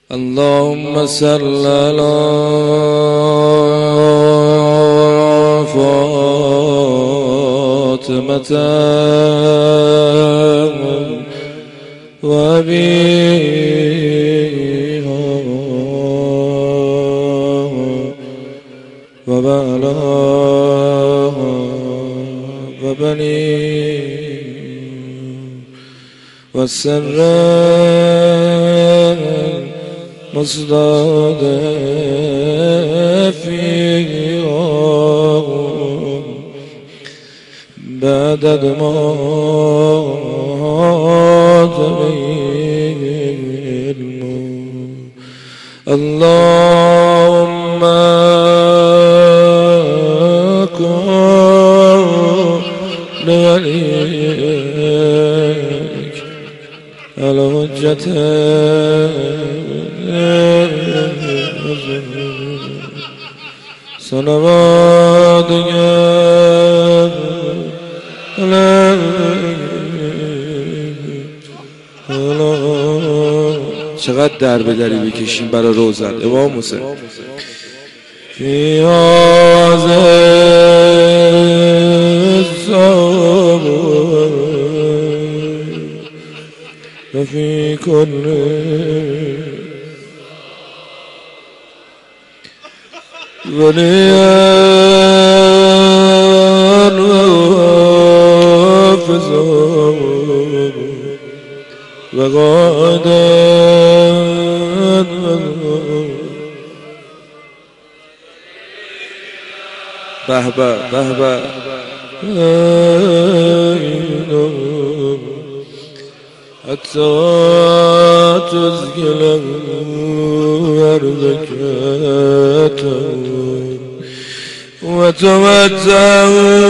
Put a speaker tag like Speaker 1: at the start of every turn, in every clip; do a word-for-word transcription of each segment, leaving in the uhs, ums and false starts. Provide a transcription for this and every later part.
Speaker 1: اللهم صل على فاطمة وأبيها وبعلها وبنيها والسر مصداد فيها بعد موت العلم. اللهم كن لوليك الحجة صلواتك چقدر در به دری بکشیم برای روزت امام حسین. فی هذا الصبر و فی کل وليان وحافظا وقائدا بهبه بهبه حتى تزكي أرضك وتمتع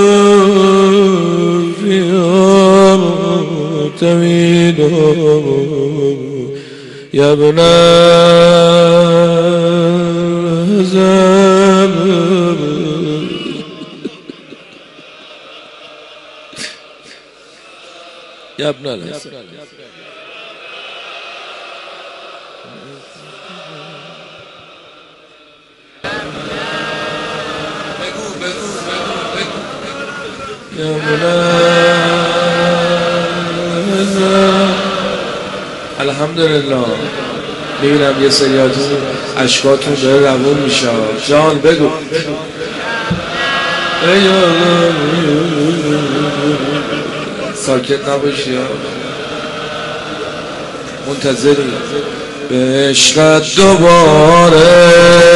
Speaker 1: فيها تميدا يا ابن زمن يا ابن الحسن. يا منازل الحمدلله. میبینم یه سریاتون اشکاتون داره روون میشه. جان بگو ساکت نباشی ها، منتظری به عشقت دوباره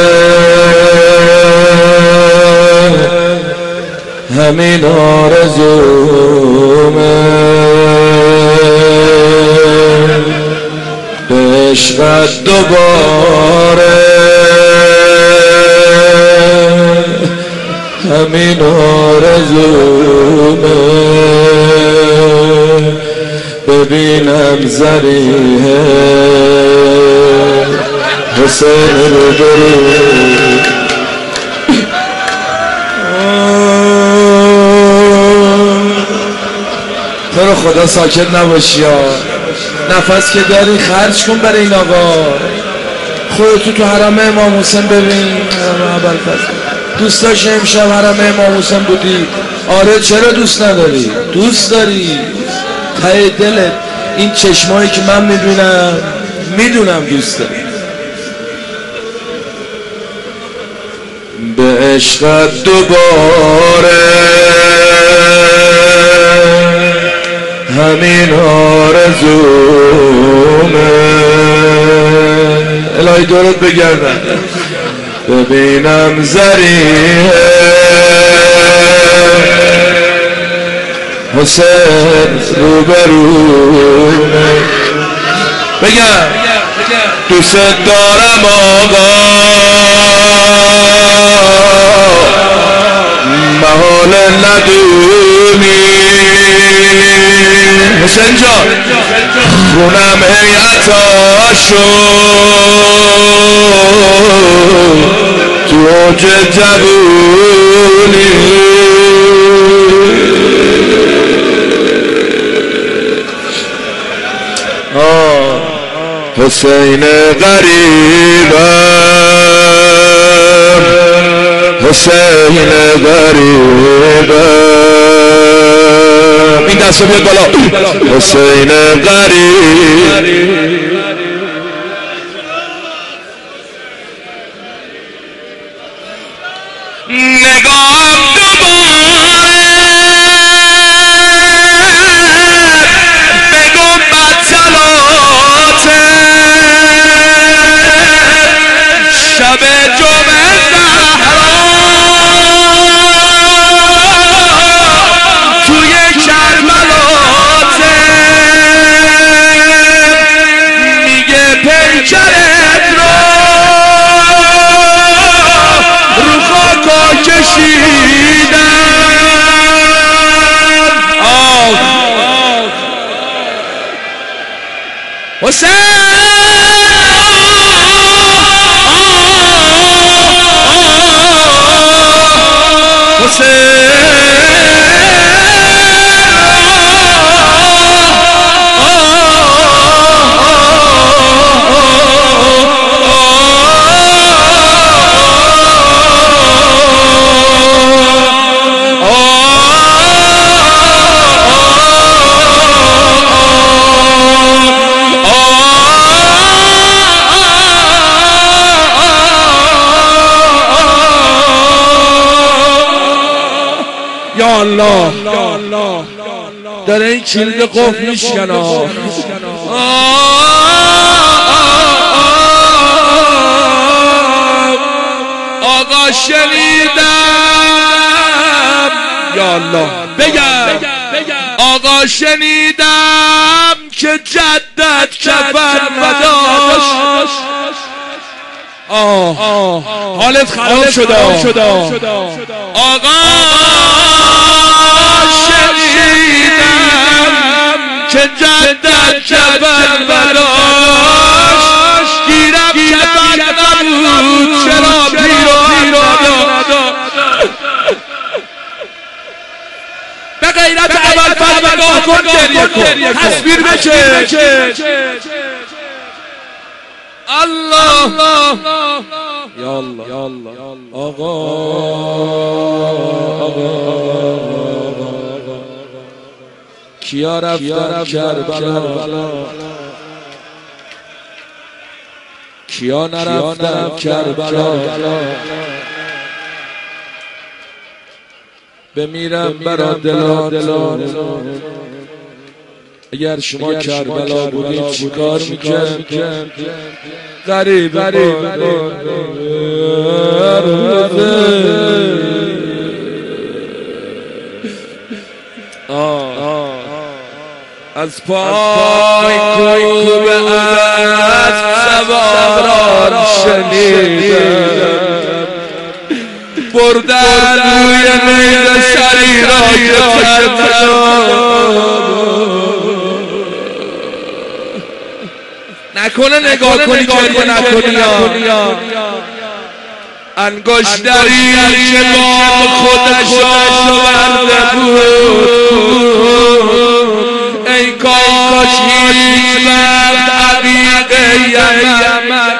Speaker 1: همین آرزومه، به عشقت دوباره همین آرزومه، ببینم زریه حسین رو برو. تو رو خدا ساکت نباشی ها، نفس که داری خرج کن برای این آقا. خودتو تو حرم امام حسین ببین. حرم ابوالفضل دوست داشتی امشب حرم امام حسین بودی؟ آره چرا دوست نداری؟ دوست داری ته دلت. این چشمایی که من میبینم میدونم دوست داری. به عشقت دوباره همین آرزومه، الهی دورت بگردن ببینم زریه حسین روبرومه. بگم دوست دارم آقا محال ندونی حسین جان، خونم هیئتاشو تو اوج جوونی حسین غریبم حسین غریبم این دست رو بیاد بالا حسین غریب نگام دوباره بگم بطلاته شب جمعه زهرا توی کربلاته میگه پیکرت رو رو خاکا کشیدن آه حسین یا الله داره این کلید قفل میشکنه آقا شنیدم یا الله بگم آقا شنیدم که جدت کفر نداشت آه حالت خراب شده آقا شنیدم که جدت کفر نداشت گیرم کفر نبود چرا پیران نداشت به غیرت اول فرد نگاه کن گریه کن تصویر بشه الله یا الله آقا کیا رفتن کربلا کیا نرفتن کربلا بمیرم برا دلان اگر شما کربلا بودید چیکار میکرد غریب از پای کوبه از سواران شنیدم بردن روی میل شریرای کربلا نکنه نگاه کنی گریه نکنی انگشتری که با خودش آورده بود ای کاش هیچ وقت عقیقه یمن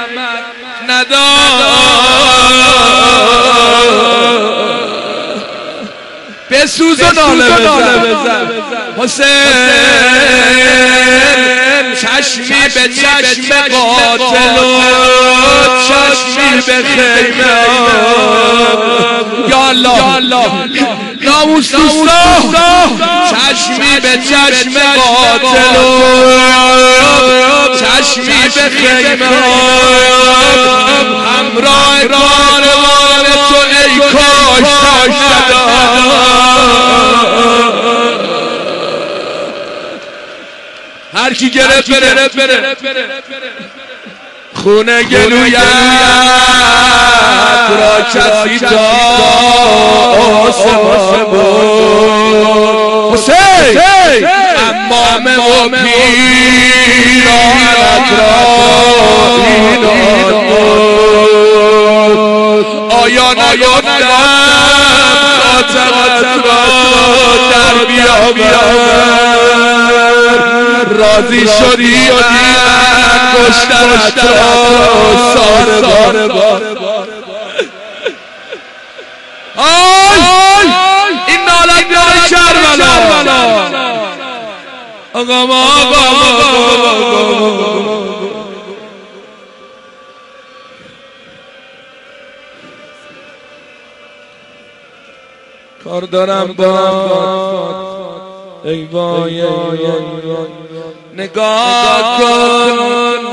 Speaker 1: نداشت بسوز و ناله بزن حسین چشمی به چشم قاتل و چشمی به خیمه یا الله ناموس دوستا چشمی به چشم قاتل و چشمی به خیمه همراه کاروان تو ای کاش داشت هر کی گرفت بره خونه گلویت را کسی تا آسمان بود حسین امام و پیرانت را اینان بود آیا نیافتم خاطرت را در بیاور راضی شدی و دیگر کشتن تو ساره بار. آی این نالت بیاره کربلا آقا ما کار دارم با ای وای نگاه کن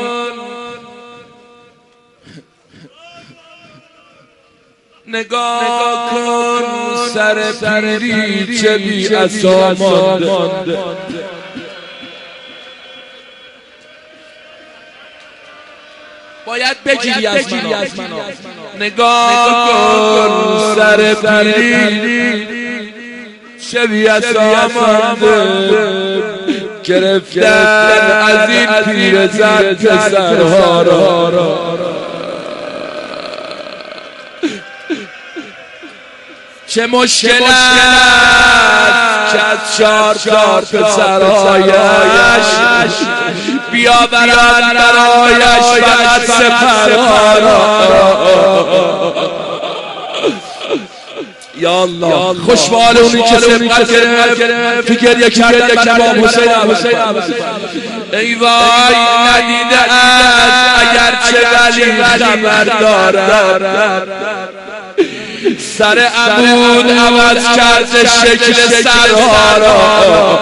Speaker 1: نگاه کن سر پیری چه بی عصا مانده باید بگیری از من نگاه کن سر پیری چه بی عصا مانده گرفتن از این پیرزن پسرها را چه مشکل است که از چار چار پسرهایش بیاورند برایش فقط سپرها را. یا الله خوشبال اونی که سبقت گرفت گریه کردن من با حسین ای وای ندیده است اگر چه ولی خبر دارد سر عمود عوض کرده شکل سرها را.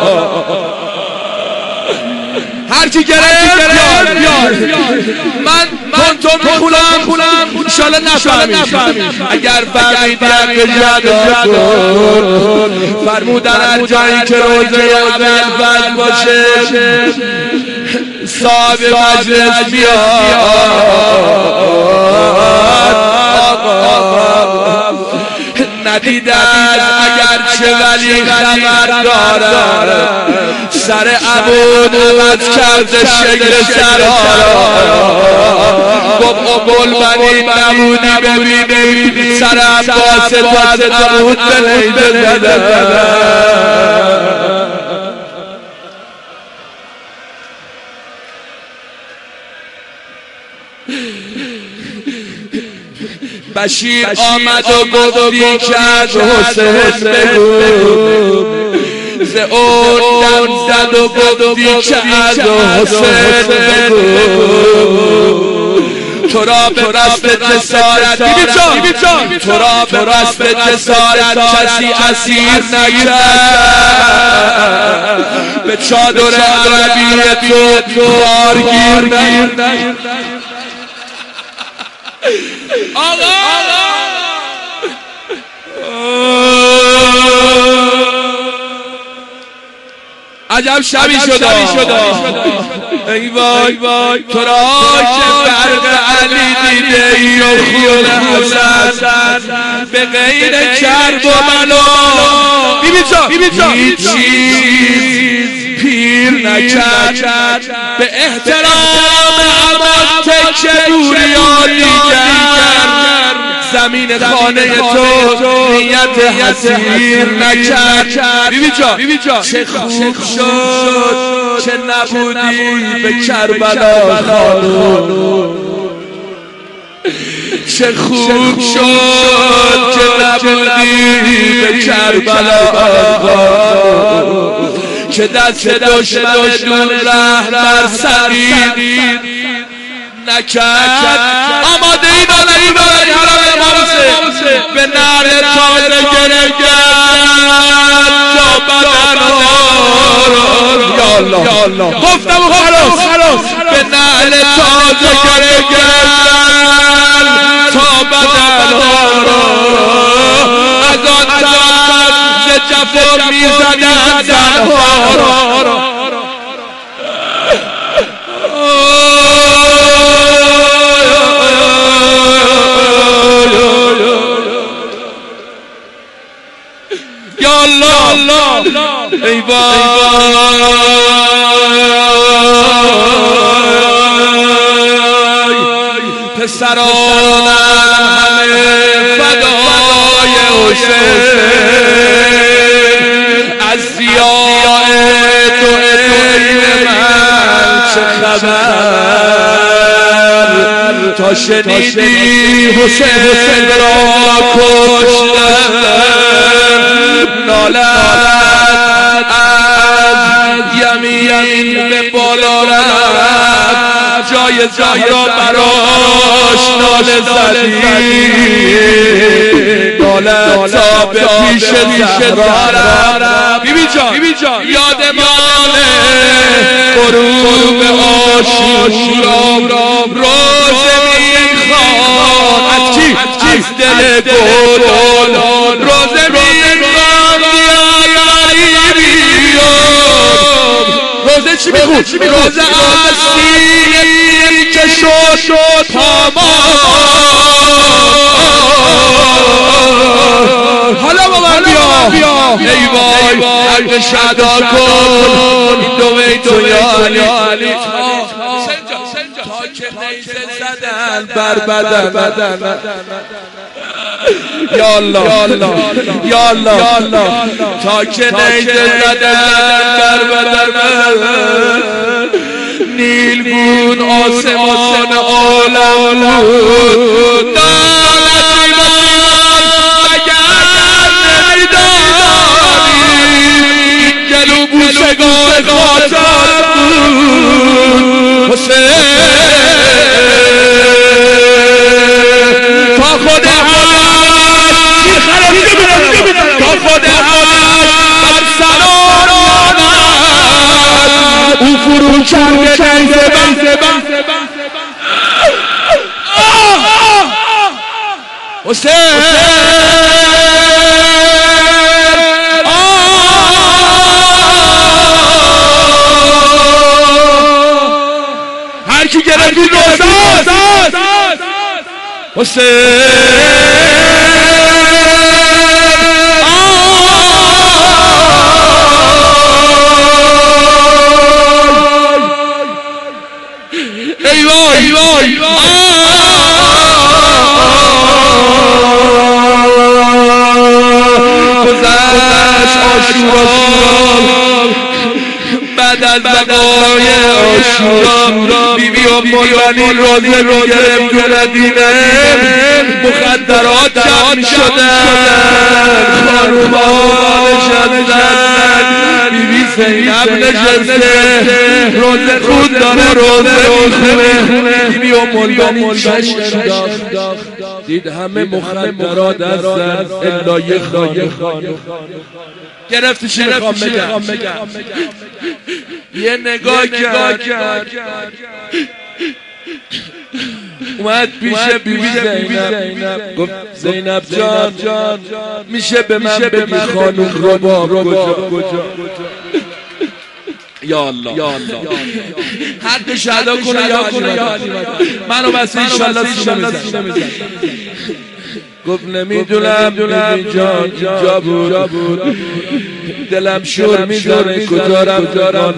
Speaker 1: هر کی گرفت بیار من کنتون میخونم انشالله نفهمید اگر فهمیدن به جدا کن فرمودن هر جایی که روزه اول باشه صاحب مجلس بیاد ندیده اگر چه ولی خبر دارد سر عمود عوض کرده شکل سرها گفت اقل بنی نمودی ببینی سر عباس تو از عمود بلیده زده بشیر آمد و گفتی که از حسین بگو ز اون دم زد و گفتی که از حسین بگو تو را به قصد جسارت تو را به قصد جسارت کسی اسیر نکرد به چادر عربی تو کارگیر نکرد. آقا عجب شبی شده ای وای تو را که برق علی دیده ای و خون حسن به غیر کرب و منو هیچ چیز پیر نکرد به احترام امان تکه دوریان دیگر زمین خانه تو نیت حسیر نکرد. بیبی جان چه خوب شد چه نبودی به کربلا خانو چه خوب شد که نبودی به کربلا خانو که دست دشمن دون رهبر سرید نکرد. آماده ای دادنی برای حرم امام حسین به نعل تازه گرگرد تا بدنها را یا الله گفتم و خلاص به نعل تازه گرگرد تا بدنها را از آن طرف ز جفا میزدن زنها را. یا الله ای وای پسرانم همه فدای حسین از ضیاء تو ای من چه خبر تا شنیدی حسین حسین را کشتن نالت از یمین به بالا رفت جای زهرا براش ناله زدی نالت تا به پیش زهرا بیبی جان یاد ماله غروب عاشورا روزه میخوان از چی؟ از دل گلان روزه میخوان روزه چی میخون؟ روزه از سینه که شد شد پامان حالا با من بیا ای وای حق شدا کن این دو بیتو یا علی تا که نیزه زدن بر بدن یا الله یا الله تا که نیزه زدن بر بدن نیلگون آسمان عالم بود بوسگاه خاطر بود حسین تا خود هست تا خود هست بر سرانت او فرو کرده نیزه حسین کی گرفتی روزه حسین ای وای ای وای گذشت عاشورا بعد از بقای عاشورا بیبی ام المؤمنین روزه رو گرفت تو مدینه مخدرات جمع شدن خانوما نشستن بیبی زینب نشسته روزه خود داره روزه میخونه بیبی ام المؤمنین چشم انداخت دید همه مخدرات هستن الا یه خانوم گرفت چی میخوام بگم یه نگاه کرد اومد پیش بیبی زینب گفت زینب جان میشه به من بگی خانوم رباب کجا یا الله حق شهدا کنه یا علی منو بس انشالله سینه میزن گفت نمیدونم بیبی جان جا بود دلم شور میزنه کجا رفتن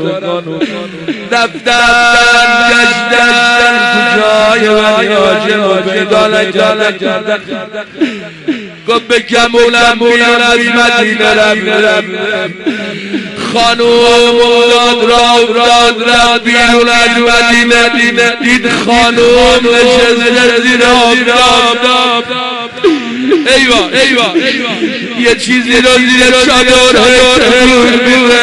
Speaker 1: رفتن گشتن کجای ولی آجم و پیدا نکردن گفت به گمونم بیرون از مدینه رفتن خانوم داد را رفت بیرون از مدینه دید خانوم نشسته زیر آفتاب ایوا ایوا یه چیزی رو زیر چادر تکون میده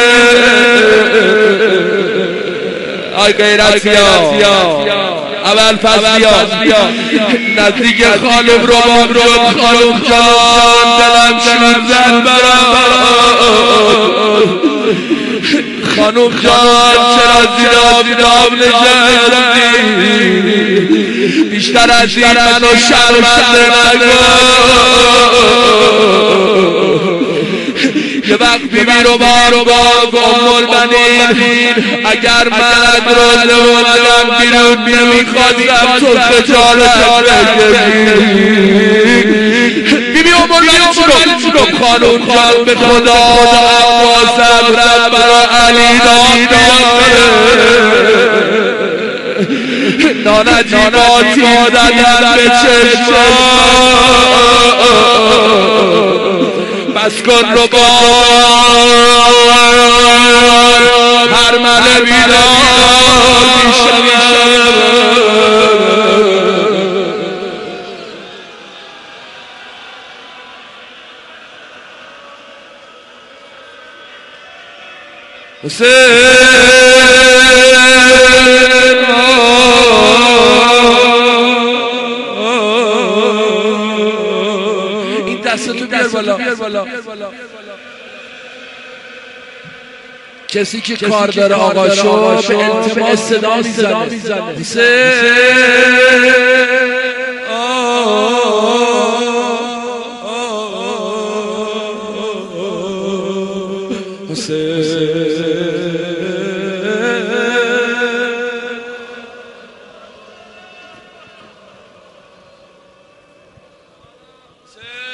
Speaker 1: آی غیرتیا اول فصلیا نزدیک خانم رباب رو خانم جان دلم شور زد برات خانم جان چرا زیر آفتاب نشستی بیشتر از این منو شرمنده نکن یه وقت بیبی رو بارو با ام المؤمنین اگر من از روزه اومدم بیرون نمیخواستم تو خجالت بکشی بیبی ام المؤمنین چون خانوم جان به خدا اما صبرم برا علی داده نانجیباتی دادن به چشمان بس کن رو با هر من بیدار میشه حسین این دستتو بیار بالا. کسی که کار داره آقاشو به التماس صدا میزنه. حسین